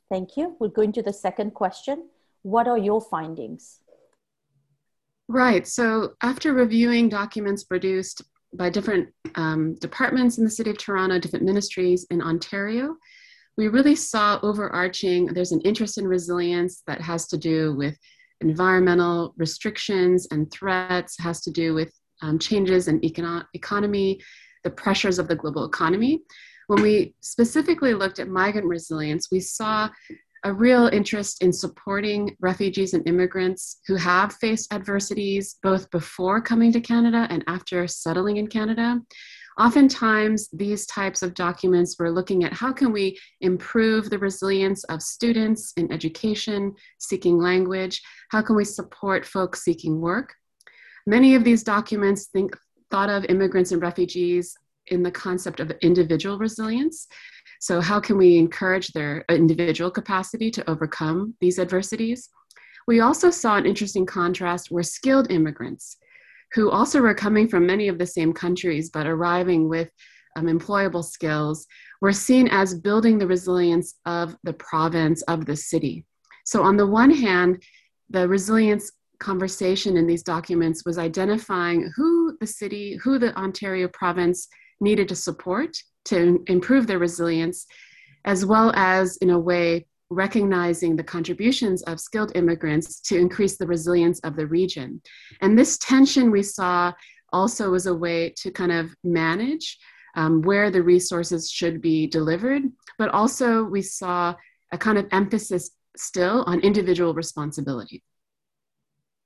Thank you. We'll go into the second question. What are your findings? Right. So after reviewing documents produced by different departments in the City of Toronto, different ministries in Ontario, we really saw overarching, there's an interest in resilience that has to do with environmental restrictions and threats, has to do with changes in economy, the pressures of the global economy. When we specifically looked at migrant resilience, we saw a real interest in supporting refugees and immigrants who have faced adversities both before coming to Canada and after settling in Canada. Oftentimes, these types of documents were looking at how can we improve the resilience of students in education, seeking language, how can we support folks seeking work. Many of these documents thought of immigrants and refugees in the concept of individual resilience. So how can we encourage their individual capacity to overcome these adversities? We also saw an interesting contrast where skilled immigrants, who also were coming from many of the same countries, but arriving with employable skills, were seen as building the resilience of the province, of the city. So on the one hand, the resilience conversation in these documents was identifying who the city, who the Ontario province needed to support to improve their resilience, as well as, in a way, recognizing the contributions of skilled immigrants to increase the resilience of the region. And this tension we saw also was a way to kind of manage where the resources should be delivered, but also we saw a kind of emphasis still on individual responsibility.